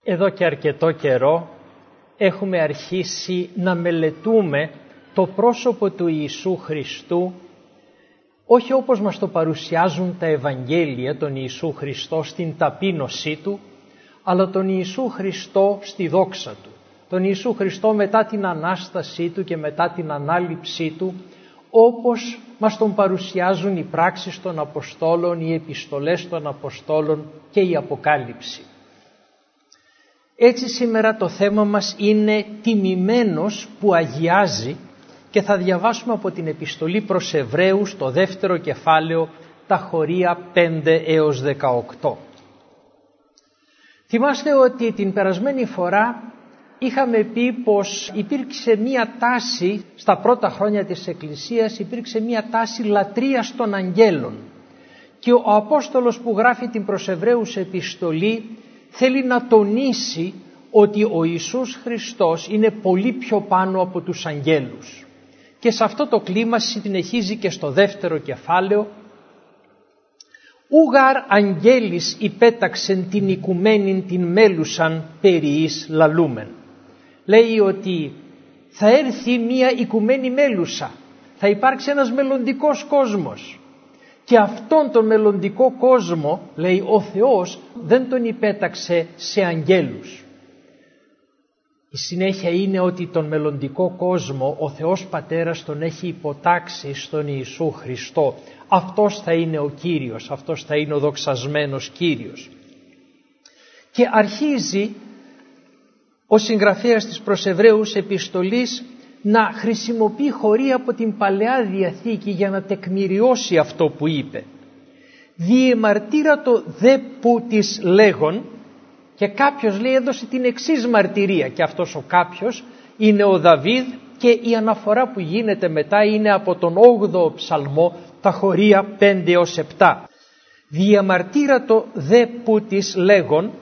Εδώ και αρκετό καιρό έχουμε αρχίσει να μελετούμε το πρόσωπο του Ιησού Χριστού, όχι όπως μας το παρουσιάζουν τα Ευαγγέλια, τον Ιησού Χριστό στην ταπείνωσή Του, αλλά τον Ιησού Χριστό στη δόξα Του, τον Ιησού Χριστό μετά την Ανάστασή Του και μετά την Ανάληψή Του, όπως μας τον παρουσιάζουν οι πράξεις των Αποστόλων, οι επιστολές των Αποστόλων και η Αποκάλυψη. Έτσι σήμερα το θέμα μας είναι τιμημένος που αγιάζει και θα διαβάσουμε από την επιστολή προς Εβραίους το δεύτερο κεφάλαιο, τα χωρία 5 έως 18. Θυμάστε ότι την περασμένη φορά είχαμε πει πως υπήρξε μία τάση στα πρώτα χρόνια της Εκκλησίας, υπήρξε μία τάση λατρείας των αγγέλων και ο Απόστολος που γράφει την προς Εβραίους επιστολή θέλει να τονίσει ότι ο Ιησούς Χριστός είναι πολύ πιο πάνω από τους αγγέλους. Και σε αυτό το κλίμα συνεχίζει και στο δεύτερο κεφάλαιο, «Ούγαρ αγγέλης υπέταξεν την οικουμένην την μέλουσαν περιείς λαλούμεν». Λέει ότι θα έρθει μία οικουμένη μέλουσα, θα υπάρξει ένας μελλοντικός κόσμος. Και αυτόν τον μελλοντικό κόσμο, λέει, ο Θεός δεν τον υπέταξε σε αγγέλους. Η συνέχεια είναι ότι τον μελλοντικό κόσμο ο Θεός Πατέρας τον έχει υποτάξει στον Ιησού Χριστό. Αυτός θα είναι ο Κύριος, αυτός θα είναι ο δοξασμένος Κύριος. Και αρχίζει ο συγγραφέας της προς Εβραίους επιστολής να χρησιμοποιεί χωρία από την Παλαιά Διαθήκη για να τεκμηριώσει αυτό που είπε. «Διεμαρτύρατο δε που της λέγον», και κάποιος λέει έδωσε την εξής μαρτυρία, και αυτός ο κάποιος είναι ο Δαβίδ και η αναφορά που γίνεται μετά είναι από τον 8ο ψαλμό, τα χωρία 5 έως 7. «Διεμαρτύρατο δε που της λέγον,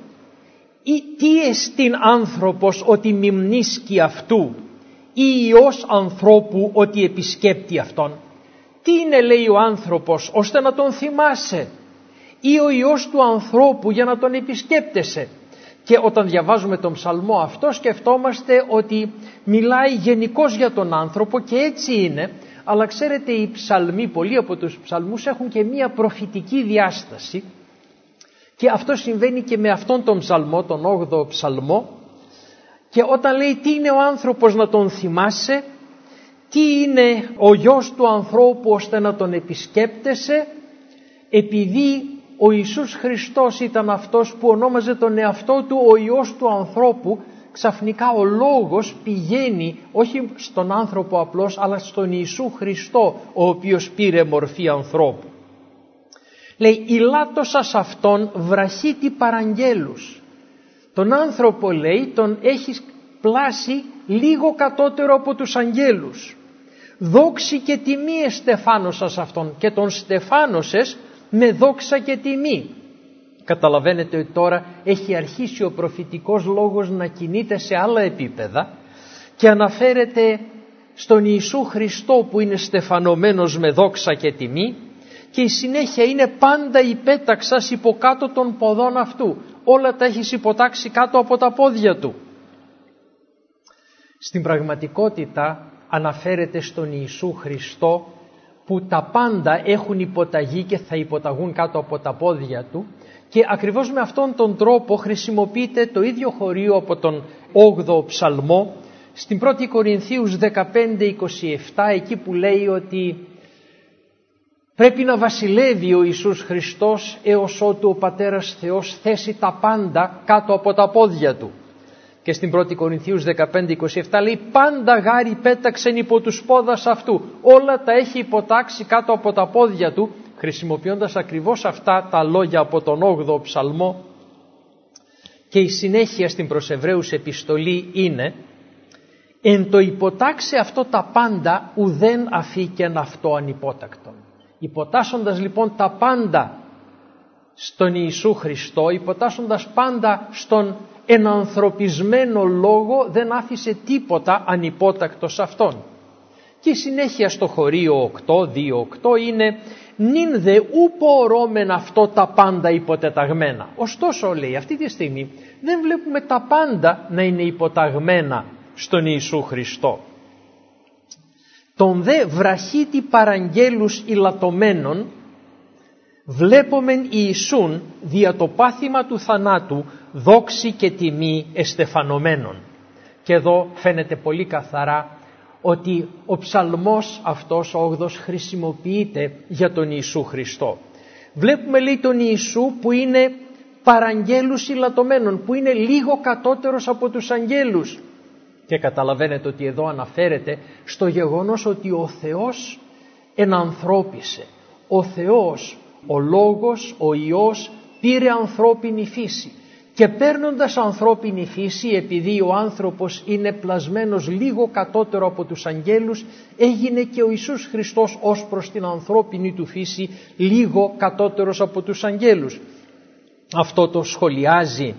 ή τι εστίν άνθρωπος ότι μιμνίσκει αυτού, ή Υιός ανθρώπου ότι επισκέπτει αυτόν». Τι είναι, λέει, ο άνθρωπος ώστε να τον θυμάσαι, ή ο Υιός του ανθρώπου για να τον επισκέπτεσαι. Και όταν διαβάζουμε τον ψαλμό αυτό σκεφτόμαστε ότι μιλάει γενικώς για τον άνθρωπο και έτσι είναι, αλλά ξέρετε οι ψαλμοί, πολλοί από τους ψαλμούς έχουν και μία προφητική διάσταση και αυτό συμβαίνει και με αυτόν τον ψαλμό, τον 8ο ψαλμό. Και όταν λέει τι είναι ο άνθρωπος να τον θυμάσαι, τι είναι ο γιος του ανθρώπου ώστε να τον επισκέπτεσαι, επειδή ο Ιησούς Χριστός ήταν αυτός που ονόμαζε τον εαυτό του ο Υιός του ανθρώπου, ξαφνικά ο λόγος πηγαίνει όχι στον άνθρωπο απλώς, αλλά στον Ιησού Χριστό, ο οποίος πήρε μορφή ανθρώπου. Λέει, «Ηλάτωσας αυτόν βραχίτη παραγγέλους». Τον άνθρωπο, λέει, τον έχει πλάσει λίγο κατώτερο από τους αγγέλους. «Δόξη και τιμή εστεφάνωσας αυτόν», και τον στεφάνωσες με δόξα και τιμή. Καταλαβαίνετε ότι τώρα έχει αρχίσει ο προφητικός λόγος να κινείται σε άλλα επίπεδα και αναφέρεται στον Ιησού Χριστό που είναι στεφανωμένος με δόξα και τιμή, και η συνέχεια είναι «πάντα υπέταξας υποκάτω των ποδών αυτού». Όλα τα έχεις υποτάξει κάτω από τα πόδια του. Στην πραγματικότητα αναφέρεται στον Ιησού Χριστό που τα πάντα έχουν υποταγεί και θα υποταγούν κάτω από τα πόδια του, και ακριβώς με αυτόν τον τρόπο χρησιμοποιείται το ίδιο χωρίο από τον 8ο ψαλμό στην 1η Κορινθίους 15:27, εκεί που λέει ότι πρέπει να βασιλεύει ο Ιησούς Χριστός έως ότου ο Πατέρας Θεός θέσει τα πάντα κάτω από τα πόδια του. Και στην 1η Κορινθίους 15:27 λέει «πάντα γάρι πέταξεν υπό τους πόδας αυτού». Όλα τα έχει υποτάξει κάτω από τα πόδια του, χρησιμοποιώντας ακριβώς αυτά τα λόγια από τον 8ο ψαλμό. Και η συνέχεια στην προς Εβραίους επιστολή είναι «εν το υποτάξει αυτό τα πάντα ουδέν αφήκεν αυτό ανυπότακτον». Υποτάσσοντας λοιπόν τα πάντα στον Ιησού Χριστό, υποτάσσοντας πάντα στον ενανθρωπισμένο λόγο, δεν άφησε τίποτα ανυπότακτο σε αυτόν. Και η συνέχεια στο χωρίο 8, 2-8 είναι νυν δε ου πορώμεν αυτό τα πάντα υποτεταγμένα. Ωστόσο, λέει, αυτή τη στιγμή δεν βλέπουμε τα πάντα να είναι υποταγμένα στον Ιησού Χριστό. Τον δε βραχίτη παραγγέλους ηλατωμένων βλέπομεν Ιησούν δια το πάθημα του θανάτου δόξη και τιμή εστεφανωμένων. Και εδώ φαίνεται πολύ καθαρά ότι ο ψαλμός αυτός ο 8ος χρησιμοποιείται για τον Ιησού Χριστό. Βλέπουμε, λέει, τον Ιησού που είναι παραγγέλους ηλατωμένων, που είναι λίγο κατώτερος από τους αγγέλους. Και καταλαβαίνετε ότι εδώ αναφέρεται στο γεγονός ότι ο Θεός ενανθρώπισε. Ο Θεός, ο Λόγος, ο Υιός πήρε ανθρώπινη φύση. Και παίρνοντας ανθρώπινη φύση, επειδή ο άνθρωπος είναι πλασμένος λίγο κατώτερο από τους αγγέλους, έγινε και ο Ιησούς Χριστός ως προς την ανθρώπινη του φύση λίγο κατώτερος από τους αγγέλους. Αυτό το σχολιάζει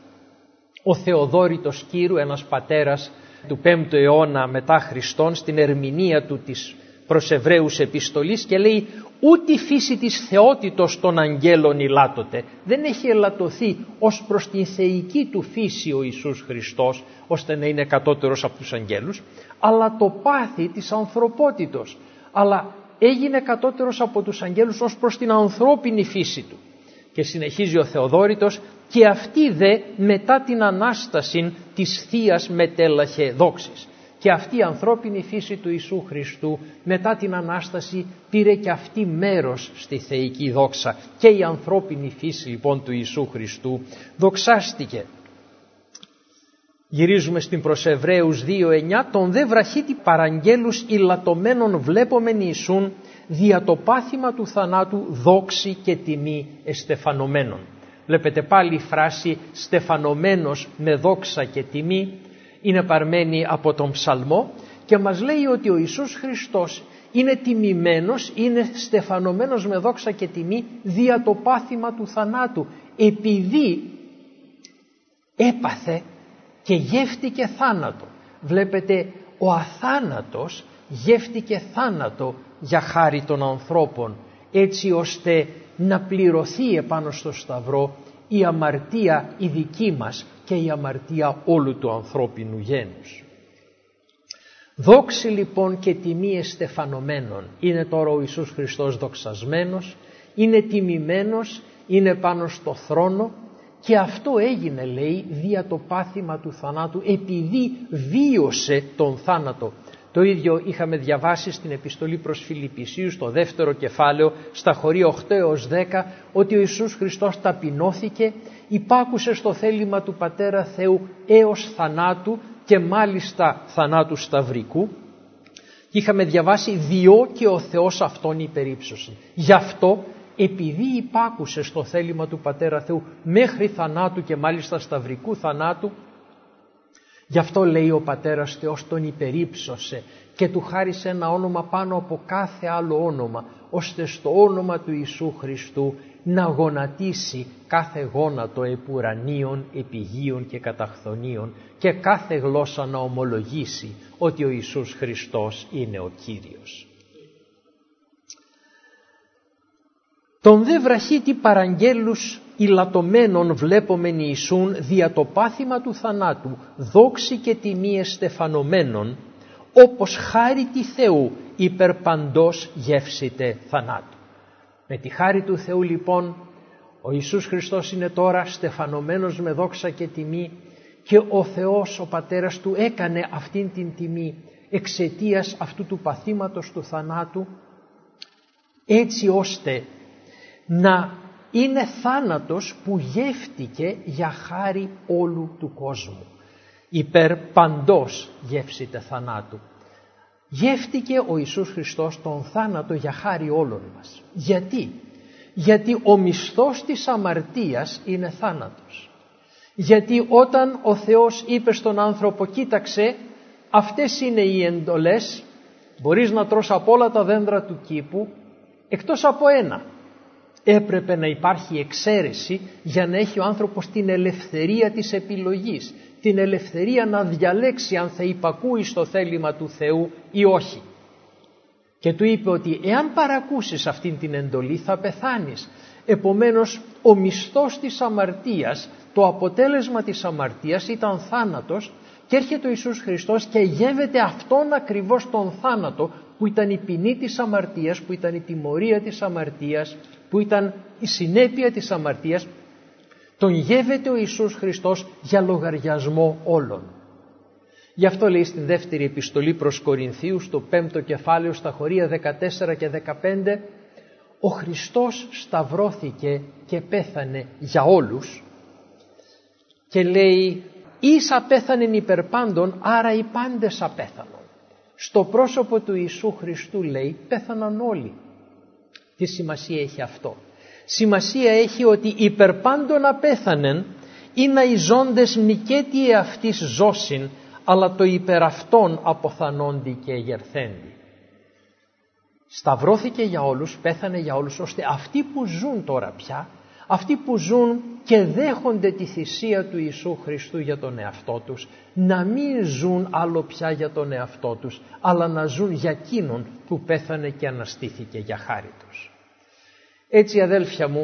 ο Θεοδόρητος Κύρου, ένας πατέρας του 5ου αιώνα μετά Χριστόν, στην ερμηνεία του της προς Εβραίους επιστολής, και λέει: «Ούτε η φύση της θεότητος των αγγέλων ηλάτωται». Δεν έχει ελαττωθεί ως προς την θεϊκή του φύση ο Ιησούς Χριστός, ώστε να είναι κατώτερος από τους αγγέλους, αλλά το πάθη της ανθρωπότητος. Αλλά έγινε κατώτερος από τους αγγέλους ως προς την ανθρώπινη φύση του. Και συνεχίζει ο Θεοδόρητος: «Και αυτή δε μετά την Ανάσταση της Θείας μετέλαχε δόξης». Και αυτή η ανθρώπινη φύση του Ιησού Χριστού μετά την Ανάσταση πήρε και αυτή μέρος στη θεϊκή δόξα. Και η ανθρώπινη φύση λοιπόν του Ιησού Χριστού δοξάστηκε. Γυρίζουμε στην προς Εβραίους 2:9. «Τον δε βραχίτη παραγγέλους ηλατωμένων βλέπομεν Ιησούν δια το πάθημα του θανάτου δόξη και τιμή εστεφανωμένων». Βλέπετε πάλι η φράση στεφανωμένος με δόξα και τιμή είναι παρμένη από τον ψαλμό και μας λέει ότι ο Ιησούς Χριστός είναι τιμημένος, είναι στεφανωμένος με δόξα και τιμή δια το πάθημα του θανάτου, επειδή έπαθε και γεύτηκε θάνατο. Βλέπετε, ο αθάνατος γεύτηκε θάνατο για χάρη των ανθρώπων, έτσι ώστε να πληρωθεί επάνω στο σταυρό η αμαρτία η δική μας και η αμαρτία όλου του ανθρώπινου γένους. Δόξη λοιπόν και τιμή εστεφανωμένων. Είναι τώρα ο Ιησούς Χριστός δοξασμένος, είναι τιμημένος, είναι πάνω στο θρόνο, και αυτό έγινε, λέει, δια το πάθημα του θανάτου, επειδή βίωσε τον θάνατο. Το ίδιο είχαμε διαβάσει στην επιστολή προς Φιλιππισίους, στο 2ο κεφάλαιο, στα χωρία 8 έως 10, ότι ο Ιησούς Χριστός ταπεινώθηκε, υπάκουσε στο θέλημα του Πατέρα Θεού έως θανάτου, και μάλιστα θανάτου σταυρικού. Είχαμε διαβάσει διό και ο Θεός αυτόν υπερύψωσε. Γι' αυτό, επειδή υπάκουσε στο θέλημα του Πατέρα Θεού μέχρι θανάτου και μάλιστα σταυρικού θανάτου, γι' αυτό, λέει, ο Πατέρας Θεός τον υπερύψωσε και του χάρισε ένα όνομα πάνω από κάθε άλλο όνομα, ώστε στο όνομα του Ιησού Χριστού να γονατίσει κάθε γόνατο επουρανίων, επιγείων και καταχθονίων, και κάθε γλώσσα να ομολογήσει ότι ο Ιησούς Χριστός είναι ο Κύριος. Τον δε βραχίτη παραγγέλους ηλατωμένων βλέπομεν Ιησούν δια το πάθημα του θανάτου δόξη και τιμή εστεφανωμένων, όπως χάρη τη Θεού υπερπαντός γεύσιτε θανάτου. Με τη χάρη του Θεού λοιπόν ο Ιησούς Χριστός είναι τώρα στεφανωμένος με δόξα και τιμή, και ο Θεός ο Πατέρας του έκανε αυτήν την τιμή εξαιτίας αυτού του παθήματος του θανάτου, έτσι ώστε να είναι θάνατος που γεύτηκε για χάρη όλου του κόσμου. Υπέρ παντός γεύσιτε θανάτου. Γεύτηκε ο Ιησούς Χριστός τον θάνατο για χάρη όλων μας. Γιατί? Γιατί ο μισθός της αμαρτίας είναι θάνατος. Γιατί όταν ο Θεός είπε στον άνθρωπο, κοίταξε, αυτές είναι οι εντολές, μπορείς να τρως από όλα τα δέντρα του κήπου εκτός από ένα. Έπρεπε να υπάρχει εξαίρεση για να έχει ο άνθρωπος την ελευθερία της επιλογής, την ελευθερία να διαλέξει αν θα υπακούει στο θέλημα του Θεού ή όχι. και του είπε ότι εάν παρακούσεις αυτήν την εντολή θα πεθάνεις. Επομένως ο μισθός της αμαρτίας, το αποτέλεσμα της αμαρτίας ήταν θάνατος, και έρχεται ο Ιησούς Χριστός και γεύεται αυτόν ακριβώς τον θάνατο που ήταν η ποινή της αμαρτίας, που ήταν η τιμωρία της αμαρτίας, που ήταν η συνέπεια της αμαρτίας. Τον γεύεται ο Ιησούς Χριστός για λογαριασμό όλων. Γι' αυτό λέει στην δεύτερη επιστολή προς Κορινθίους, στο 5ο κεφάλαιο, στα χωρία 14 και 15, ο Χριστός σταυρώθηκε και πέθανε για όλους, και λέει «Εις απέθανεν υπερπάντων, άρα οι πάντες απέθανον». Στο πρόσωπο του Ιησού Χριστού, λέει, πέθαναν όλοι. Τι σημασία έχει αυτό? Σημασία έχει ότι υπερπάντων απέθανεν είναι οι ζώντες μηκέτι εαυτής ζώσιν, αλλά το υπεραυτόν αποθανόντι και εγερθέντι. Σταυρώθηκε για όλους, πέθανε για όλους, ώστε αυτοί που ζουν τώρα πια, αυτοί που ζουν και δέχονται τη θυσία του Ιησού Χριστού για τον εαυτό τους, να μην ζουν άλλο πια για τον εαυτό τους, αλλά να ζουν για εκείνον που πέθανε και αναστήθηκε για χάρη τους. Έτσι, αδέλφια μου,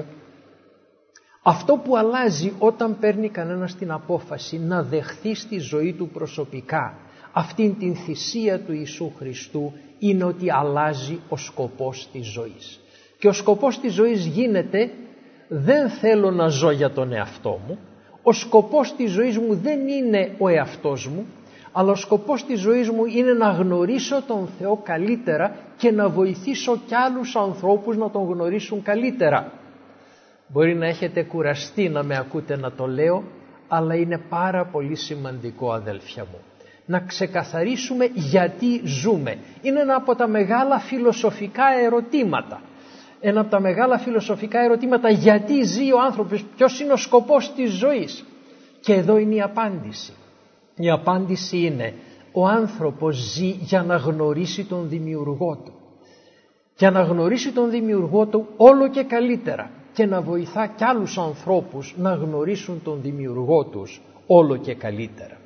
αυτό που αλλάζει όταν παίρνει κανένας την απόφαση να δεχθεί στη ζωή του προσωπικά αυτήν την θυσία του Ιησού Χριστού, είναι ότι αλλάζει ο σκοπός της ζωής. Και ο σκοπός της ζωής γίνεται «Δεν θέλω να ζω για τον εαυτό μου», ο σκοπός της ζωής μου δεν είναι ο εαυτός μου, αλλά ο σκοπός της ζωής μου είναι να γνωρίσω τον Θεό καλύτερα και να βοηθήσω κι άλλους ανθρώπους να τον γνωρίσουν καλύτερα. Μπορεί να έχετε κουραστεί να με ακούτε να το λέω, αλλά είναι πάρα πολύ σημαντικό, αδέλφια μου, να ξεκαθαρίσουμε γιατί ζούμε. Είναι ένα από τα μεγάλα φιλοσοφικά ερωτήματα. Ένα από τα μεγάλα φιλοσοφικά ερωτήματα, γιατί ζει ο άνθρωπος, ποιος είναι ο σκοπός της ζωής. Και εδώ είναι η απάντηση. Η απάντηση είναι, ο άνθρωπος ζει για να γνωρίσει τον Δημιουργό του. Για να γνωρίσει τον Δημιουργό του όλο και καλύτερα και να βοηθά κι άλλους ανθρώπους να γνωρίσουν τον Δημιουργό τους όλο και καλύτερα.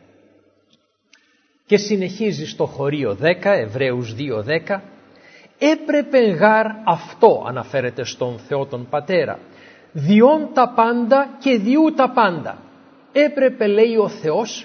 Και συνεχίζει στο χωρίο 10, Εβραίους 2:10, «Έπρεπε γάρ αυτό», αναφέρεται στον Θεό τον Πατέρα, «διόν τα πάντα και διού τα πάντα». Έπρεπε, λέει ο Θεός,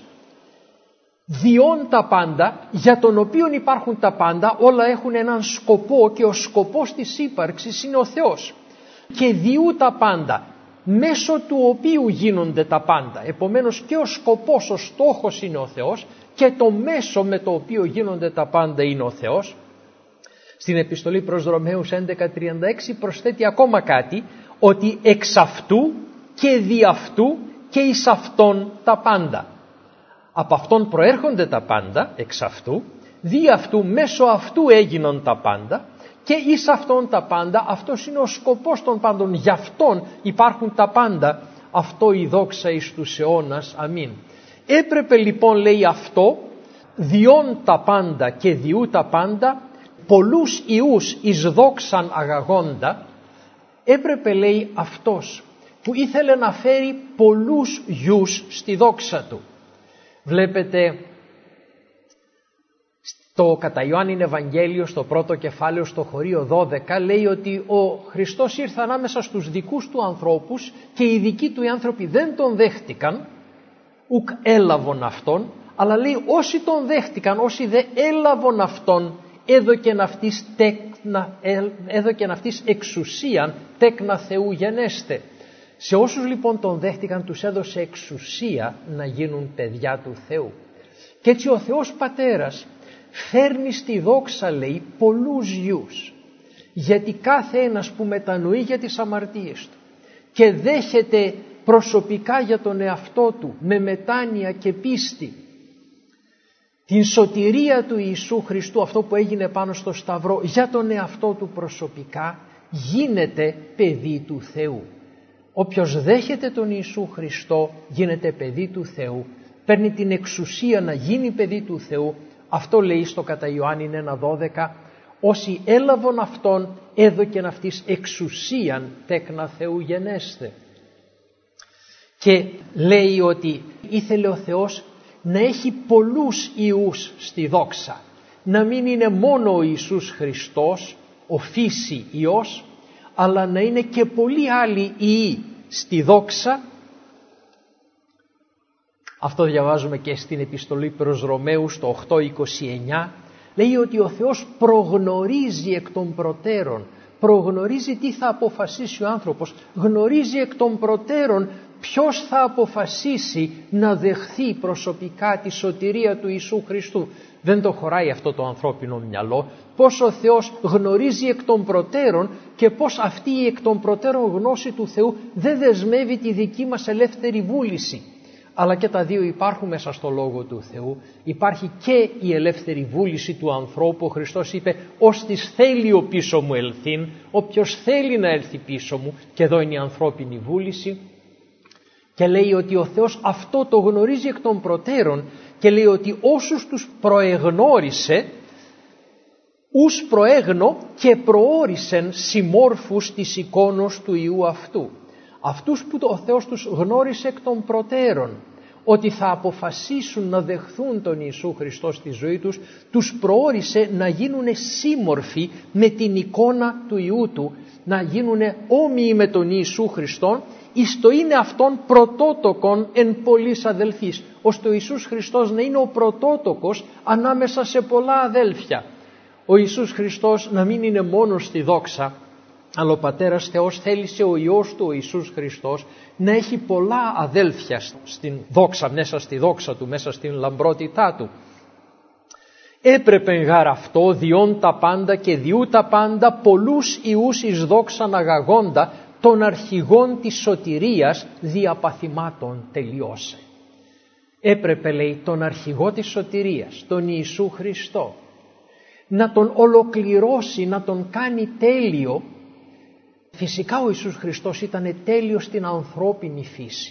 διόν τα πάντα, για τον οποίον υπάρχουν τα πάντα, όλα έχουν έναν σκοπό και ο σκοπός της ύπαρξης είναι ο Θεός. Και διού τα πάντα, μέσω του οποίου γίνονται τα πάντα. Επομένως και ο σκοπός, ο στόχος είναι ο Θεός και το μέσο με το οποίο γίνονται τα πάντα είναι ο Θεός. Στην επιστολή προς Ρωμαίους 11:36 προσθέτει ακόμα κάτι, ότι εξ αυτού και δι' αυτού και εις αυτόν τα πάντα. Από αυτόν προέρχονται τα πάντα, εξ αυτού, δι' αυτού, μέσω αυτού έγιναν τα πάντα και εις αυτόν τα πάντα. Αυτός είναι ο σκοπός των πάντων, γι' αυτόν υπάρχουν τα πάντα. Αυτό η δόξα εις τους αιώνας, αμήν. Έπρεπε λοιπόν, λέει, αυτό, διόν τα πάντα και διού τα πάντα, πολλούς ιούς εις δόξαν αγαγόντα. Έπρεπε, λέει, αυτός που ήθελε να φέρει πολλούς γιους στη δόξα του. Βλέπετε στο κατά Ιωάννην Ευαγγέλιο, στο πρώτο κεφάλαιο, στο χωρίο 12, λέει ότι ο Χριστός ήρθε ανάμεσα στους δικούς του ανθρώπους και οι δικοί του οι άνθρωποι δεν τον δέχτηκαν, ουκ έλαβον αυτόν, αλλά λέει όσοι τον δέχτηκαν, όσοι δεν έλαβον αυτόν, έδωκεν αυτής εξουσίαν τέκνα Θεού γενέστε. Σε όσους λοιπόν τον δέχτηκαν τους έδωσε εξουσία να γίνουν παιδιά του Θεού. Και έτσι ο Θεός Πατέρας φέρνει στη δόξα, λέει, πολλούς γιους. Γιατί κάθε ένας που μετανοεί για τις αμαρτίες του και δέχεται προσωπικά για τον εαυτό του με μετάνοια και πίστη την σωτηρία του Ιησού Χριστού, αυτό που έγινε πάνω στο Σταυρό, για τον εαυτό του προσωπικά, γίνεται παιδί του Θεού. Όποιος δέχεται τον Ιησού Χριστό γίνεται παιδί του Θεού, παίρνει την εξουσία να γίνει παιδί του Θεού. Αυτό λέει στο κατά Ιωάννην 1:12, όσοι έλαβον αυτόν έδωκεν αυτής εξουσίαν τέκνα Θεού γενέστε. Και λέει ότι ήθελε ο Θεός να έχει πολλούς ιούς στη δόξα. να μην είναι μόνο ο Ιησούς Χριστός, ο φύση Υιός, αλλά να είναι και πολλοί άλλοι Υιοί στη δόξα. Αυτό διαβάζουμε και στην επιστολή προς Ρωμαίους το 8:29. Λέει ότι ο Θεός προγνωρίζει εκ των προτέρων, προγνωρίζει τι θα αποφασίσει ο άνθρωπος, γνωρίζει εκ των προτέρων ποιος θα αποφασίσει να δεχθεί προσωπικά τη σωτηρία του Ιησού Χριστού. Δεν το χωράει αυτό το ανθρώπινο μυαλό, πώς ο Θεός γνωρίζει εκ των προτέρων και πώς αυτή η εκ των προτέρων γνώση του Θεού δεν δεσμεύει τη δική μας ελεύθερη βούληση. Αλλά και τα δύο υπάρχουν μέσα στο Λόγο του Θεού. Υπάρχει και η ελεύθερη βούληση του ανθρώπου. Ο Χριστός είπε «Ώστις θέλει ο πίσω μου ελθύν», όποιος θέλει να έλθει πίσω μου, και εδώ είναι η ανθρώπινη βούληση. Και λέει ότι ο Θεός αυτό το γνωρίζει εκ των προτέρων και λέει ότι όσους τους προεγνώρισε, ους προέγνω και προόρισεν συμμόρφους της εικόνος του Υιού αυτού. Αυτούς που ο Θεός τους γνώρισε εκ των προτέρων ότι θα αποφασίσουν να δεχθούν τον Ιησού Χριστό στη ζωή τους, τους προόρισε να γίνουν σύμμορφοι με την εικόνα του Υιού του, να γίνουν όμοιοι με τον Ιησού Χριστόν, εις το είναι αυτόν πρωτότοκον εν πολλοίς αδελφοίς, ώστε ο Ιησούς Χριστός να είναι ο πρωτότοκος ανάμεσα σε πολλά αδέλφια. Ο Ιησούς Χριστός να μην είναι μόνος στη δόξα, αλλά ο Πατέρας Θεός θέλησε ο Υιός του, ο Ιησούς Χριστός, να έχει πολλά αδέλφια στην δόξα, μέσα στη δόξα του, μέσα στην λαμπρότητά του. Έπρεπε γάρ αυτό διόν τα πάντα και διού τα πάντα πολλούς Υιούς εις δόξαν αγαγόντα των αρχηγών της σωτηρίας διαπαθημάτων τελειώσε. Έπρεπε, λέει, τον αρχηγό της σωτηρίας, τον Ιησού Χριστό, να τον ολοκληρώσει, να τον κάνει τέλειο. Φυσικά ο Ιησούς Χριστός ήταν τέλειος στην ανθρώπινη φύση,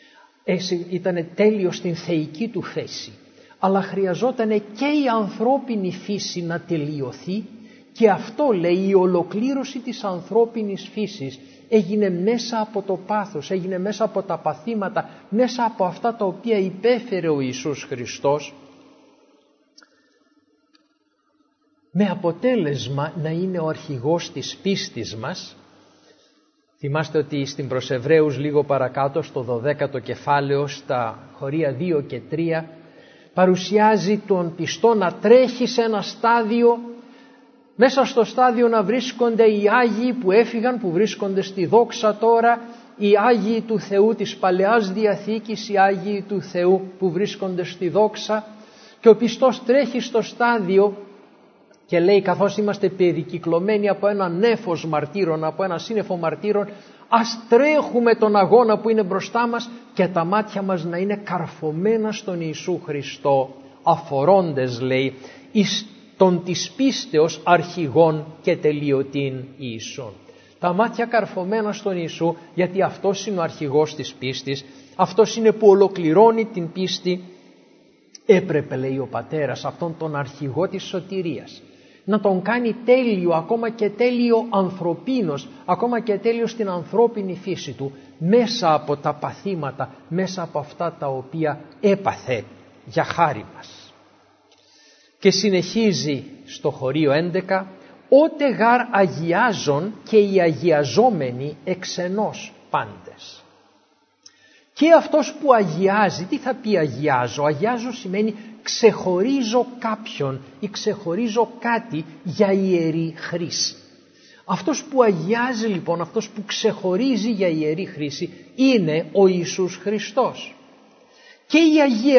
ήταν τέλειος στην θεϊκή του φύση, αλλά χρειαζόταν και η ανθρώπινη φύση να τελειωθεί, και αυτό, λέει, η ολοκλήρωση της ανθρώπινης φύσης έγινε μέσα από το πάθος, έγινε μέσα από τα παθήματα, μέσα από αυτά τα οποία υπέφερε ο Ιησούς Χριστός, με αποτέλεσμα να είναι ο αρχηγός της πίστης μας. Θυμάστε ότι στην προς Εβραίους λίγο παρακάτω στο 12ο κεφάλαιο, στα χωρία 2 και 3, παρουσιάζει τον πιστό να τρέχει σε ένα στάδιο, μέσα στο στάδιο να βρίσκονται οι Άγιοι που έφυγαν, που βρίσκονται στη δόξα τώρα, οι Άγιοι του Θεού της Παλαιάς Διαθήκης, οι Άγιοι του Θεού που βρίσκονται στη δόξα, και ο πιστός τρέχει στο στάδιο και λέει, καθώς είμαστε περικυκλωμένοι από ένα νέφος μαρτύρων, από ένα σύννεφο μαρτύρων, ας τρέχουμε τον αγώνα που είναι μπροστά μας και τα μάτια μας να είναι καρφωμένα στον Ιησού Χριστό, αφορώντες, λέει, εις τον της πίστεως αρχηγών και τελειωτήν Ιησούν. Τα μάτια καρφωμένα στον Ιησού, γιατί αυτός είναι ο αρχηγός της πίστης, αυτός είναι που ολοκληρώνει την πίστη. Έπρεπε, λέει, ο Πατέρας αυτόν τον αρχηγό της σωτηρίας να τον κάνει τέλειο, ακόμα και τέλειο ανθρωπίνος, ακόμα και τέλειο στην ανθρώπινη φύση του, μέσα από τα παθήματα, μέσα από αυτά τα οποία έπαθε για χάρη μας. Και συνεχίζει στο χωρίο 11, «Ότε γάρ αγιάζον και οι αγιαζόμενοι εξενός πάντες». Και αυτός που αγιάζει, τι θα πει αγιάζω? Αγιάζω σημαίνει ξεχωρίζω κάποιον ή ξεχωρίζω κάτι για ιερή χρήση. Αυτός που αγιάζει, λοιπόν, αυτός που ξεχωρίζει για ιερή χρήση είναι ο Ιησούς Χριστός. Και οι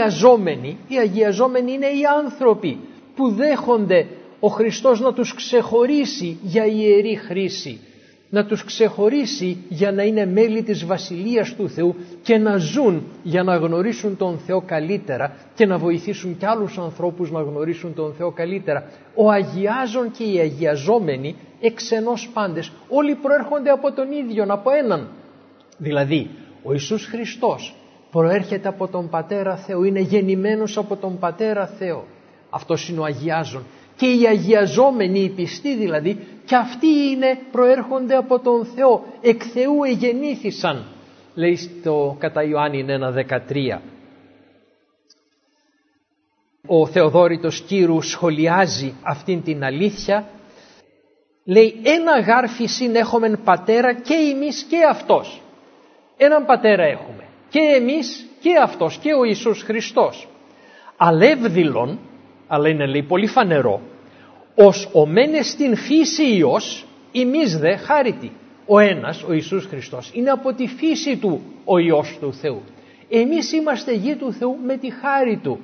αγιαζόμενοι είναι οι άνθρωποι που δέχονται ο Χριστός να τους ξεχωρίσει για ιερή χρήση, να τους ξεχωρίσει για να είναι μέλη της Βασιλείας του Θεού και να ζουν για να γνωρίσουν τον Θεό καλύτερα και να βοηθήσουν κι άλλους ανθρώπους να γνωρίσουν τον Θεό καλύτερα. Ο αγιάζων και οι αγιαζόμενοι εξενός πάντες, όλοι προέρχονται από τον ίδιον, από έναν. Δηλαδή, ο Ιησούς Χριστός προέρχεται από τον Πατέρα Θεό, είναι γεννημένος από τον Πατέρα Θεό. Αυτός είναι ο αγιάζων. Και οι αγιαζόμενοι, οι πιστοί δηλαδή, και αυτοί προέρχονται από τον Θεό, εκ Θεού εγεννήθησαν, λέει στο κατά Ιωάννη 1:13. ο Θεοδόρητος Κύρου σχολιάζει αυτήν την αλήθεια. Λέει, ένα γάρφησιν έχομεν πατέρα και εμείς και αυτός. Έναν πατέρα έχουμε και εμείς και αυτός, και ο Ιησούς Χριστός. Αλεύδηλον, αλλά είναι λέει πολύ φανερό, ως ο μένες στην φύση Υιός, εμείς δε χάριτοι. Ο ένας, ο Ιησούς Χριστός, είναι από τη φύση του ο Υιός του Θεού. Εμείς είμαστε γη του Θεού με τη χάρη του.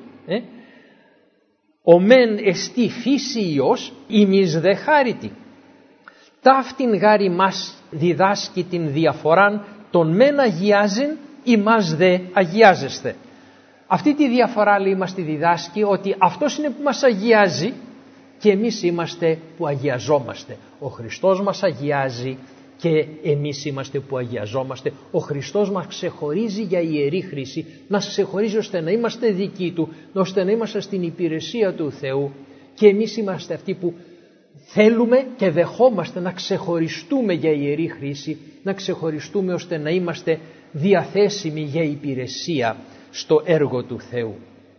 Ο μεν εστί φύση Υιός, εμείς δε χάριτοι. Ταύτην γάρι μας διδάσκει την διαφοράν, τον μεν αγιάζειν, ημάς δε αγιάζεστε. Αυτή τη διαφορά λέει μας τη διδάσκει, ότι αυτός είναι που μας αγιάζει και εμείς είμαστε που αγιαζόμαστε. Ο Χριστός μας αγιάζει και εμείς είμαστε που αγιαζόμαστε. Ο Χριστός μας ξεχωρίζει για ιερή χρήση, μας ξεχωρίζει ώστε να είμαστε δικοί Του, ώστε να είμαστε στην υπηρεσία του Θεού, και εμείς είμαστε αυτοί που θέλουμε και δεχόμαστε να ξεχωριστούμε για ιερή χρήση, να ξεχωριστούμε ώστε να είμαστε διαθέσιμοι για υπηρεσία στο έργο του Θεού.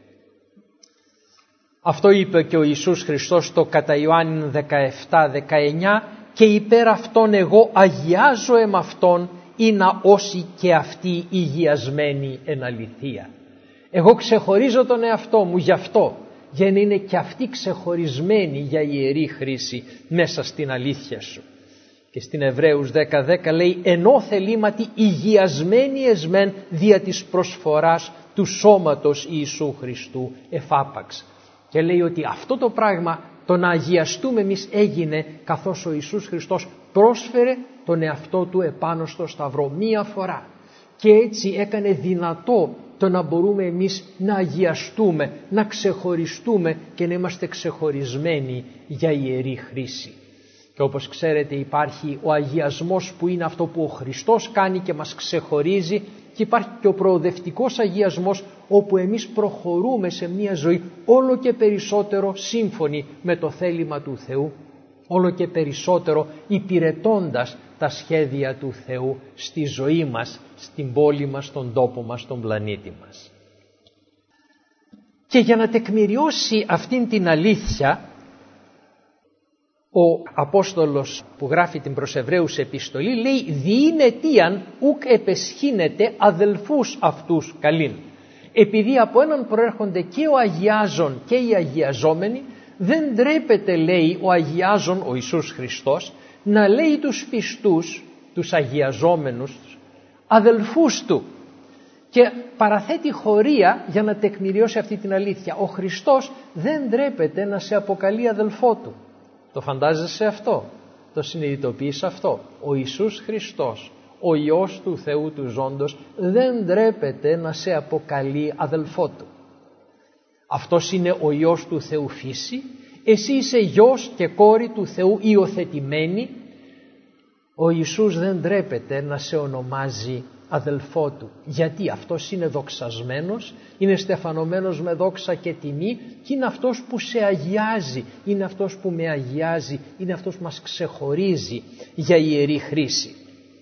Αυτό είπε και ο Ιησούς Χριστός στο κατά Ιωάννην 17-19, και υπέρ αυτόν εγώ αγιάζω εμαυτόν, ή να όσοι και αυτοί υγιασμένοι εν αληθεία. Εγώ ξεχωρίζω τον εαυτό μου γι' αυτό, για να είναι και αυτοί ξεχωρισμένοι για ιερή χρήση μέσα στην αλήθεια σου. Και στην Εβραίους 10-10 λέει, ενώ θελήματι υγιασμένοι εσμεν δια της προσφοράς του σώματος Ιησού Χριστού εφάπαξ. Και λέει ότι αυτό το πράγμα, το να αγιαστούμε εμείς, έγινε καθώς ο Ιησούς Χριστός πρόσφερε τον εαυτό του επάνω στο Σταυρό μία φορά. Και έτσι έκανε δυνατό το να μπορούμε εμείς να αγιαστούμε, να ξεχωριστούμε και να είμαστε ξεχωρισμένοι για ιερή χρήση. Και όπως ξέρετε υπάρχει ο αγιασμός που είναι αυτό που ο Χριστός κάνει και μας ξεχωρίζει, και υπάρχει και ο προοδευτικός αγιασμός όπου εμείς προχωρούμε σε μια ζωή όλο και περισσότερο σύμφωνη με το θέλημα του Θεού, όλο και περισσότερο υπηρετώντας τα σχέδια του Θεού στη ζωή μας, στην πόλη μας, στον τόπο μας, στον πλανήτη μας. Και για να τεκμηριώσει αυτήν την αλήθεια, ο Απόστολος που γράφει την προς Εβραίους επιστολή λέει, «Διήν αιτίαν ουκ επεσχύνεται αδελφούς αυτούς καλήν». Επειδή από έναν προέρχονται και ο αγιάζων και οι αγιαζόμενοι, δεν ντρέπεται, λέει, ο αγιάζων, ο Ιησούς Χριστός, να λέει τους πιστούς, τους αγιαζόμενους, αδελφούς του, και παραθέτει χωρία για να τεκμηριώσει αυτή την αλήθεια. Ο Χριστός δεν ντρέπεται να σε αποκαλεί αδελφό του. Το φαντάζεσαι αυτό, το συνειδητοποιείς αυτό? Ο Ιησούς Χριστός, ο Υιός του Θεού του Ζώντος, δεν ντρέπεται να σε αποκαλεί αδελφό του. Αυτός είναι ο Υιός του Θεού φύση, εσύ είσαι γιος και κόρη του Θεού υιοθετημένη. Ο Ιησούς δεν ντρέπεται να σε ονομάζει αδελφό του, γιατί αυτός είναι δοξασμένος, είναι στεφανωμένος με δόξα και τιμή, και είναι αυτός που σε αγιάζει, είναι αυτός που με αγιάζει, είναι αυτός που μας ξεχωρίζει για ιερή χρήση.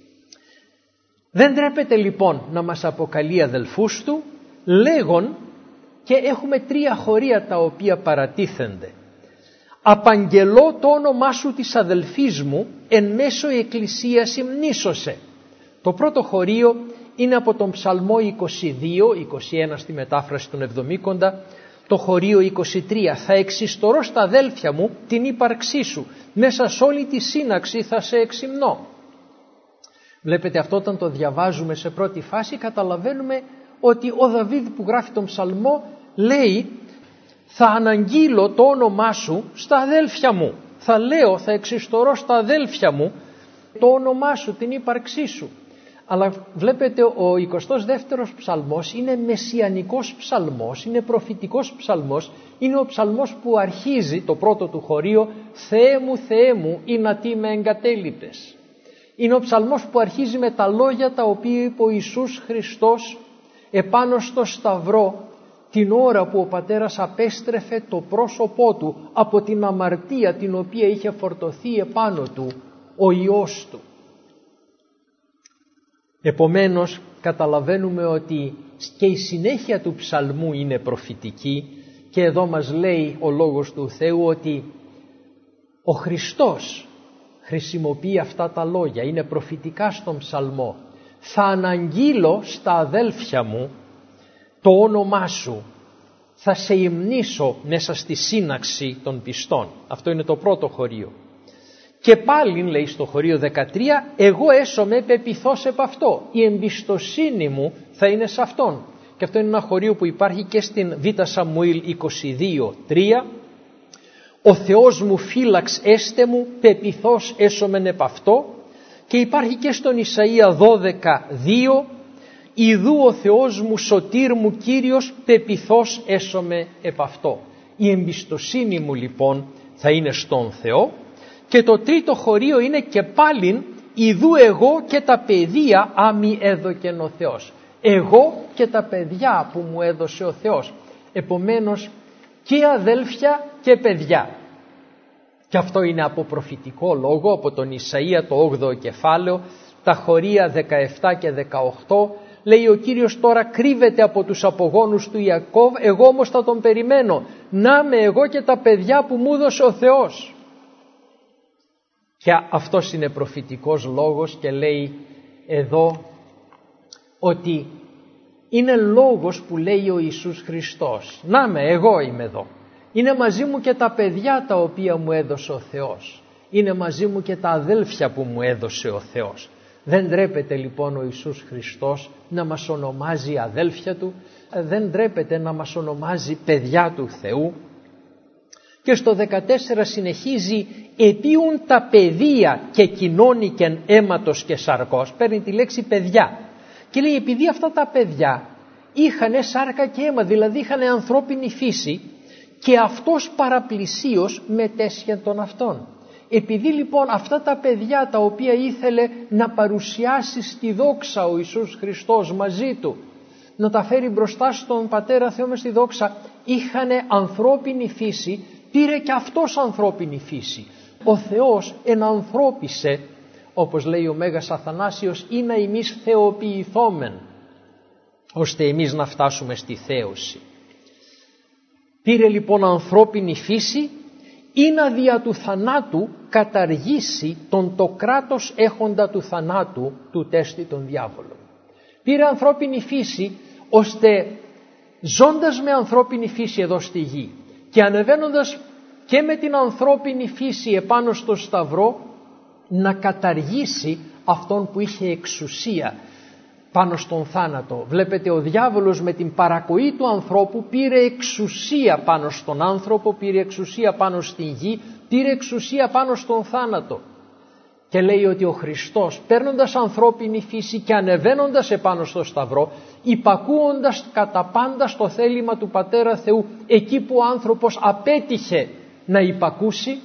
Δεν ντρέπεται λοιπόν να μας αποκαλεί αδελφούς του, λέγον, και έχουμε τρία χωρία τα οποία παρατίθενται. «Απαγγελώ το όνομά σου της αδελφής μου, εν μέσω η Εκκλησίας υμνήσωσε». Το πρώτο χωρίο είναι από τον Ψαλμό 22-21 στη μετάφραση των Εβδομήκοντα, το χωρίο 23. «Θα εξιστορώ στα αδέλφια μου την ύπαρξή σου, μέσα σε όλη τη σύναξη θα σε εξυμνώ». Βλέπετε, αυτό όταν το διαβάζουμε σε πρώτη φάση καταλαβαίνουμε ότι ο Δαβίδ που γράφει τον Ψαλμό λέει, θα αναγγείλω το όνομά σου στα αδέλφια μου, θα λέω, θα εξιστορώ στα αδέλφια μου το όνομά σου, την ύπαρξή σου. Αλλά βλέπετε, ο 22ος ψαλμός είναι μεσιανικός ψαλμός, είναι προφητικός ψαλμός, είναι ο ψαλμός που αρχίζει το πρώτο του χωρίο, Θεέ μου, ή τι με εγκατέλειπες». Είναι ο ψαλμός που αρχίζει με τα λόγια τα οποία είπε ο Ιησούς Χριστός επάνω στο Σταυρό, την ώρα που ο Πατέρας απέστρεφε το πρόσωπό του από την αμαρτία την οποία είχε φορτωθεί επάνω του ο Υιός του. Επομένως καταλαβαίνουμε ότι και η συνέχεια του ψαλμού είναι προφητική, Και εδώ μας λέει ο Λόγος του Θεού ότι ο Χριστός χρησιμοποιεί αυτά τα λόγια, είναι προφητικά στον ψαλμό. Θα αναγγείλω στα αδέλφια μου το όνομά σου, θα σε υμνήσω μέσα στη σύναξη των πιστών. Αυτό είναι το πρώτο χωρίο. Και πάλι λέει στο χωρίο 13, εγώ έσομαι πεποιθώς επ' αυτό, η εμπιστοσύνη μου θα είναι σε αυτόν. Και αυτό είναι ένα χωρίο που υπάρχει και στην Β' Σαμουήλ 22:3. Ο Θεός μου φύλαξ έστε μου, πεποιθώς έσωμεν επ' αυτό. Και υπάρχει και στον Ισαΐα 12:2, ιδού ο Θεός μου σωτήρ μου Κύριος, πεποιθώς έσωμε επ' αυτό. Η εμπιστοσύνη μου λοιπόν θα είναι στον Θεό. Και το τρίτο χωρίο είναι και πάλιν, ιδού εγώ και τα παιδεία άμοι έδωκεν ο Θεός. Εγώ και τα παιδιά που μου έδωσε ο Θεός. Επομένως και αδέλφια και παιδιά. Και αυτό είναι από προφητικό λόγο, από τον Ισαΐα το 8ο κεφάλαιο, τα χωρία 17 και 18. Λέει ο Κύριος τώρα κρύβεται από τους απογόνους του Ιακώβ, εγώ όμως θα τον περιμένω. Να με εγώ και τα παιδιά που μου έδωσε ο Θεός. Και αυτός είναι προφητικός λόγος και λέει εδώ ότι είναι λόγος που λέει ο Ιησούς Χριστός. Να με, εγώ είμαι εδώ. Είναι μαζί μου και τα παιδιά τα οποία μου έδωσε ο Θεός. Είναι μαζί μου και τα αδέλφια που μου έδωσε ο Θεός. Δεν ντρέπεται λοιπόν ο Ιησούς Χριστός να μας ονομάζει αδέλφια Του. Δεν ντρέπεται να μας ονομάζει παιδιά του Θεού. Και στο 14 συνεχίζει, επίουν τα παιδεία και κοινώνικεν αίματος και σαρκός. Παίρνει τη λέξη παιδιά. Και λέει επειδή αυτά τα παιδιά είχαν σάρκα και αίμα, δηλαδή είχαν ανθρώπινη φύση, και αυτός παραπλησίως μετέσχεν τον αυτόν. Επειδή λοιπόν αυτά τα παιδιά τα οποία ήθελε να παρουσιάσει στη δόξα ο Ιησούς Χριστός μαζί του, να τα φέρει μπροστά στον Πατέρα Θεό μες στη δόξα, είχαν ανθρώπινη φύση, πήρε και αυτός ανθρώπινη φύση. Ο Θεός ενανθρώπισε, όπως λέει ο Μέγας Αθανάσιος, ή να εμείς θεοποιηθόμεν, ώστε εμείς να φτάσουμε στη θέωση. Πήρε λοιπόν ανθρώπινη φύση ή να δια του θανάτου καταργήσει τον το κράτος έχοντα του θανάτου του τέστη των διάβολων. Πήρε ανθρώπινη φύση ώστε ζώντας με ανθρώπινη φύση εδώ στη γη και ανεβαίνοντας και με την ανθρώπινη φύση επάνω στο σταυρό να καταργήσει αυτόν που είχε εξουσία πάνω στον θάνατο. Βλέπετε, ο διάβολος με την παρακοή του ανθρώπου πήρε εξουσία πάνω στον άνθρωπο, πήρε εξουσία πάνω στην γη, πήρε εξουσία πάνω στον θάνατο. Και λέει ότι ο Χριστός παίρνοντας ανθρώπινη φύση και ανεβαίνοντας επάνω στο σταυρό, υπακούοντας κατά πάντα στο θέλημα του Πατέρα Θεού, εκεί που ο άνθρωπος απέτυχε να υπακούσει,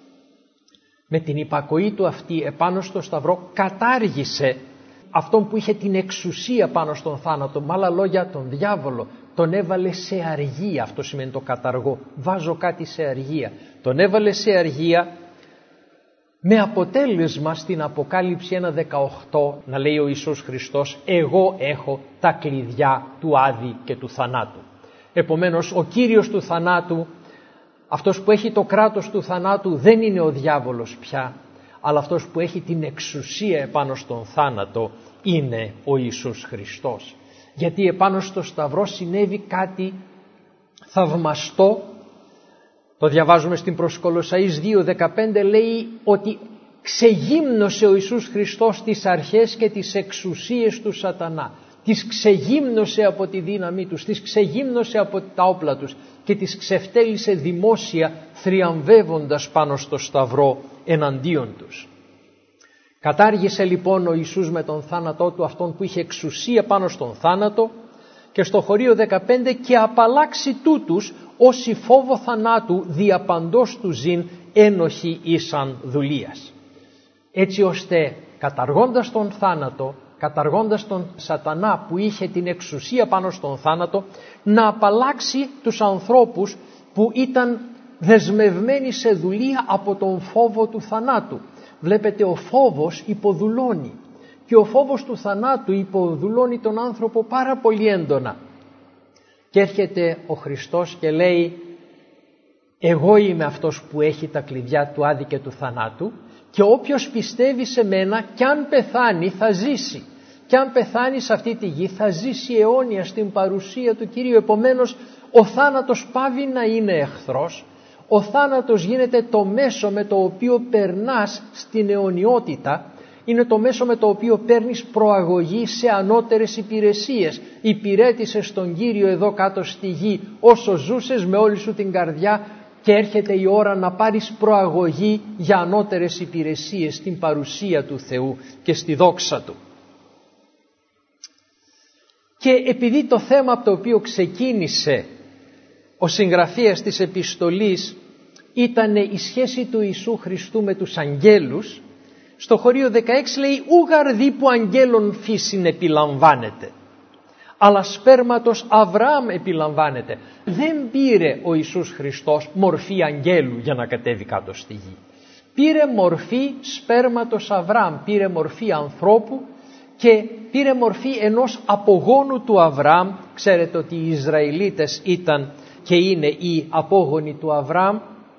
με την υπακοή του αυτή επάνω στο σταυρό κατάργησε αυτόν που είχε την εξουσία πάνω στον θάνατο. Με άλλα λόγια, τον διάβολο τον έβαλε σε αργία. Αυτό σημαίνει το καταργώ. Βάζω κάτι σε αργία. Τον έβαλε σε αργία, με αποτέλεσμα στην Αποκάλυψη 1:18 να λέει ο Ιησούς Χριστός, εγώ έχω τα κλειδιά του Άδη και του θανάτου. Επομένως ο Κύριος του θανάτου, αυτός που έχει το κράτος του θανάτου, δεν είναι ο διάβολος πια, αλλά αυτός που έχει την εξουσία επάνω στον θάνατο είναι ο Ιησούς Χριστός. Γιατί επάνω στο σταυρό συνέβη κάτι θαυμαστό. Το διαβάζουμε στην προς Κολοσσαείς 2:15, λέει ότι ξεγύμνωσε ο Ιησούς Χριστός τις αρχές και τις εξουσίες του σατανά. Τις ξεγύμνωσε από τη δύναμή τους, τις ξεγύμνωσε από τα όπλα τους και τις ξεφτέλισε δημόσια, θριαμβεύοντας πάνω στο σταυρό εναντίον τους. Κατάργησε λοιπόν ο Ιησούς με τον θάνατό του αυτόν που είχε εξουσία πάνω στον θάνατο, και στο χωρίο 15 και απαλλάξει τούτους όσοι φόβο θανάτου διαπαντός του ζήν ένοχοι ήσαν δουλείας. Έτσι ώστε καταργώντας τον θάνατο, καταργώντας τον σατανά που είχε την εξουσία πάνω στον θάνατο, να απαλλάξει τους ανθρώπους που ήταν δεσμευμένοι σε δουλεία από τον φόβο του θανάτου. Βλέπετε, ο φόβος υποδουλώνει και ο φόβος του θανάτου υποδουλώνει τον άνθρωπο πάρα πολύ έντονα. Και έρχεται ο Χριστός και λέει, εγώ είμαι αυτός που έχει τα κλειδιά του Άδη και του θανάτου και όποιος πιστεύει σε μένα κι αν πεθάνει θα ζήσει. Κι αν πεθάνει σε αυτή τη γη θα ζήσει αιώνια στην παρουσία του Κυρίου. Επομένως ο θάνατος πάβει να είναι εχθρός. Ο θάνατος γίνεται το μέσο με το οποίο περνάς στην αιωνιότητα. Είναι το μέσο με το οποίο παίρνεις προαγωγή σε ανώτερες υπηρεσίες. Υπηρέτησες τον Κύριο εδώ κάτω στη γη όσο ζούσες με όλη σου την καρδιά και έρχεται η ώρα να πάρεις προαγωγή για ανώτερες υπηρεσίες στην παρουσία του Θεού και στη δόξα Του. Και επειδή το θέμα από το οποίο ξεκίνησε ο συγγραφέας της επιστολής ήταν η σχέση του Ιησού Χριστού με τους αγγέλους, στο χωρίο 16 λέει «Ούγαρ δι που αγγέλων φύσιν επιλαμβάνεται, αλλά σπέρματος Αβραάμ επιλαμβάνεται». Δεν πήρε ο Ιησούς Χριστός μορφή αγγέλου για να κατέβει κάτω στη γη. Πήρε μορφή σπέρματος Αβραάμ, πήρε μορφή ανθρώπου και πήρε μορφή ενός απογόνου του Αβραάμ. Ξέρετε ότι οι Ισραηλίτες ήταν και είναι οι απόγονοι του Αβραάμ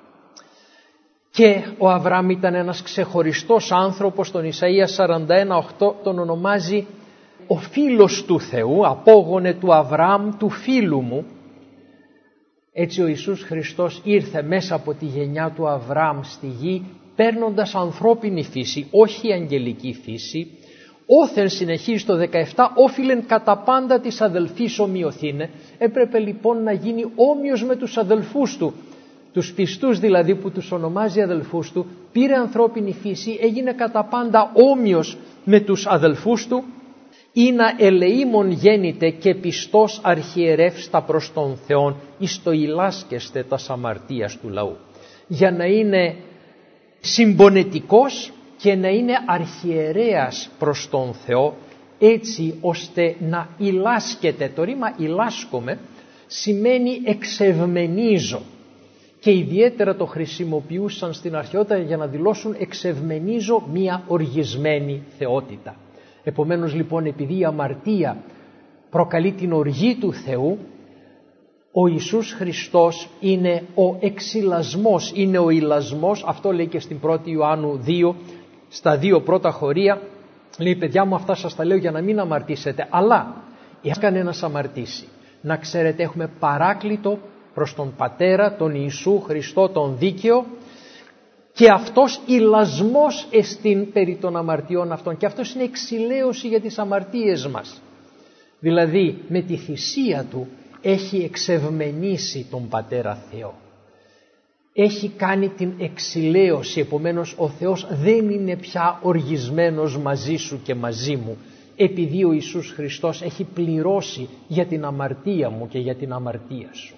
και ο Αβραάμ ήταν ένας ξεχωριστός άνθρωπος. Τον Ισαΐα 41:8 τον ονομάζει ο φίλος του Θεού, απόγονε του Αβραάμ, του φίλου μου. Έτσι ο Ιησούς Χριστός ήρθε μέσα από τη γενιά του Αβραάμ στη γη παίρνοντας ανθρώπινη φύση, όχι αγγελική φύση. Όθεν, συνεχίζει στο 17, όφιλεν κατά πάντα της αδελφής ομοιωθήνε. Έπρεπε λοιπόν να γίνει όμοιος με τους αδελφούς του, τους πιστούς δηλαδή που τους ονομάζει αδελφούς του. Πήρε ανθρώπινη φύση, έγινε κατά πάντα όμοιος με τους αδελφούς του, ή να ελεήμων γέννηται και πιστός αρχιερεύστα προς τον Θεόν εις το ηλάσκεστε τας αμαρτίας του λαού. Για να είναι συμπονετικός και να είναι αρχιερέας προς τον Θεό, έτσι ώστε να ηλάσκεται. Το ρήμα ηλάσκομαι σημαίνει εξευμενίζω και ιδιαίτερα το χρησιμοποιούσαν στην αρχαιότητα για να δηλώσουν εξευμενίζω μία οργισμένη θεότητα. Επομένως λοιπόν, επειδή η αμαρτία προκαλεί την οργή του Θεού, ο Ιησούς Χριστός είναι ο εξυλασμός, είναι ο ηλασμός. Αυτό λέει και στην 1η Ιωάννου 2, στα 2 πρώτα χωρία. Λέει, παιδιά μου, αυτά σας τα λέω για να μην αμαρτήσετε. Αλλά, εάν κανένας αμαρτήσει, να ξέρετε έχουμε παράκλητο προς τον Πατέρα, τον Ιησού Χριστό, τον δίκαιο, και αυτός ηλασμός εστίν περί των αμαρτιών αυτών. Και αυτός είναι εξηλαίωση για τις αμαρτίες μας. Δηλαδή, με τη θυσία Του έχει εξευμενήσει τον Πατέρα Θεό. Έχει κάνει την εξηλαίωση, επομένως ο Θεός δεν είναι πια οργισμένος μαζί σου και μαζί μου, επειδή ο Ιησούς Χριστός έχει πληρώσει για την αμαρτία μου και για την αμαρτία σου.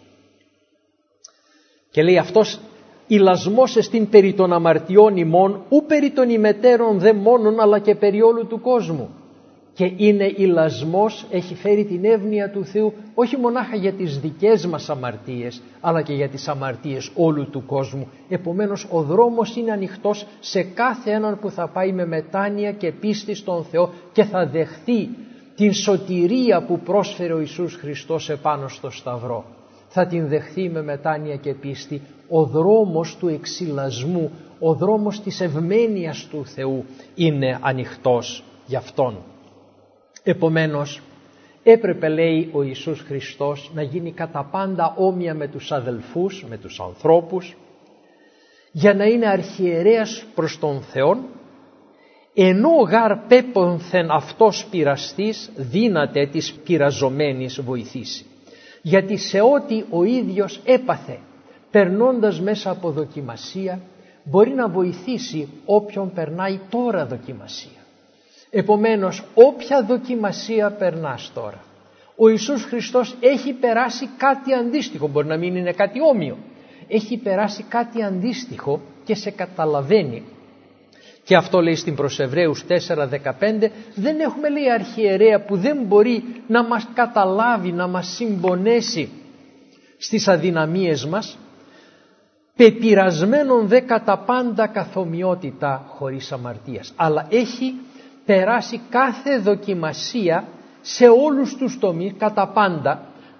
Και λέει αυτός ηλασμός εστίν περί των αμαρτιών ημών, ου περί των ημετέρων δε μόνον, αλλά και περί όλου του κόσμου. Και είναι ηλασμός, έχει φέρει την εύνοια του Θεού όχι μονάχα για τις δικές μας αμαρτίες, αλλά και για τις αμαρτίες όλου του κόσμου. Επομένως ο δρόμος είναι ανοιχτός σε κάθε έναν που θα πάει με μετάνοια και πίστη στον Θεό και θα δεχθεί την σωτηρία που πρόσφερε ο Ιησούς Χριστός επάνω στο Σταυρό. Θα την δεχθεί με μετάνοια και πίστη. Ο δρόμος του εξυλασμού, ο δρόμος της ευμένειας του Θεού είναι ανοιχτός για Αυτόν. Επομένως έπρεπε, λέει ο Ιησούς Χριστός, να γίνει κατά πάντα όμοια με τους αδελφούς, με τους ανθρώπους, για να είναι αρχιερέας προς τον Θεόν, ενώ γαρ πέπονθεν αυτός πειραστής δύναται της πειραζομένης βοηθήσει. Γιατί σε ό,τι ο ίδιος έπαθε περνώντας μέσα από δοκιμασία, μπορεί να βοηθήσει όποιον περνάει τώρα δοκιμασία. Επομένως, όποια δοκιμασία περνάς τώρα, ο Ιησούς Χριστός έχει περάσει κάτι αντίστοιχο, μπορεί να μην είναι κάτι όμοιο, έχει περάσει κάτι αντίστοιχο και σε καταλαβαίνει. Και αυτό λέει στην προς Εβραίους 4:15, δεν έχουμε, λέει, αρχιερέα που δεν μπορεί να μας καταλάβει, να μας συμπονέσει στις αδυναμίες μας, πεπειρασμένον δε κατά πάντα καθομοιότητα χωρίς αμαρτίας. Αλλά έχει περάσει κάθε δοκιμασία σε όλους τους τομείς κατά πάντα,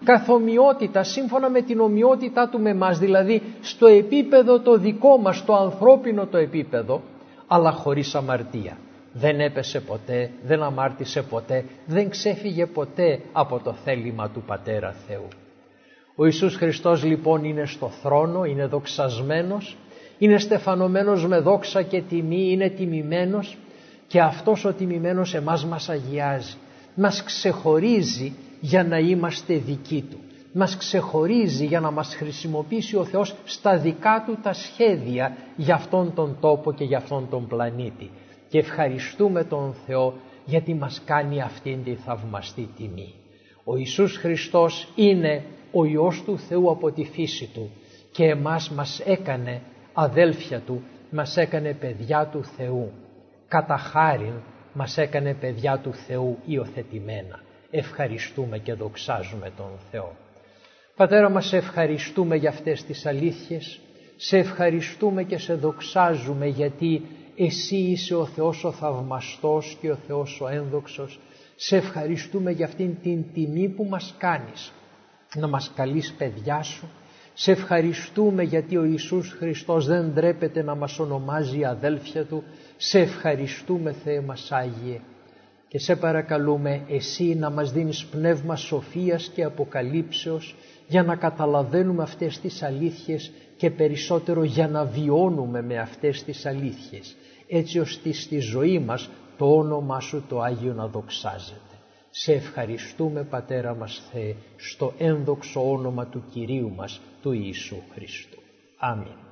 καθομοιότητα σύμφωνα με την ομοιότητά του με εμάς, δηλαδή στο επίπεδο το δικό μας, το ανθρώπινο το επίπεδο, αλλά χωρίς αμαρτία. Δεν έπεσε ποτέ, δεν αμάρτησε ποτέ, δεν ξέφυγε ποτέ από το θέλημα του Πατέρα Θεού. Ο Ιησούς Χριστός λοιπόν είναι στο θρόνο, είναι δοξασμένος, είναι στεφανωμένος με δόξα και τιμή, είναι τιμημένος, και αυτός ο τιμημένος εμάς μας αγιάζει, μας ξεχωρίζει για να είμαστε δικοί Του, μας ξεχωρίζει για να μας χρησιμοποιήσει ο Θεός στα δικά Του τα σχέδια για αυτόν τον τόπο και για αυτόν τον πλανήτη, και ευχαριστούμε τον Θεό γιατί μας κάνει αυτήν τη θαυμαστή τιμή. Ο Ιησούς Χριστός είναι ο Υιός του Θεού από τη φύση Του και εμάς μας έκανε αδέλφια Του, μας έκανε παιδιά του Θεού. Κατά χάριν μας έκανε παιδιά του Θεού υιοθετημένα. Ευχαριστούμε και δοξάζουμε τον Θεό. Πατέρα μας, σε ευχαριστούμε για αυτές τις αλήθειες, σε ευχαριστούμε και σε δοξάζουμε γιατί Εσύ είσαι ο Θεός ο θαυμαστός και ο Θεός ο ένδοξος. Σε ευχαριστούμε για αυτήν την τιμή που μας κάνεις, να μας καλείς παιδιά Σου. Σε ευχαριστούμε γιατί ο Ιησούς Χριστός δεν ντρέπεται να μας ονομάζει αδέλφια Του. Σε ευχαριστούμε, Θεέ μας Άγιε, και σε παρακαλούμε Εσύ να μας δίνεις πνεύμα σοφίας και αποκαλύψεως για να καταλαβαίνουμε αυτές τις αλήθειες και περισσότερο για να βιώνουμε με αυτές τις αλήθειες, έτσι ώστε στη ζωή μας το όνομά Σου το Άγιο να δοξάζεται. Σε ευχαριστούμε, Πατέρα μας Θεέ, στο ένδοξο όνομα του Κυρίου μας, του Ιησού Χριστού. Αμήν.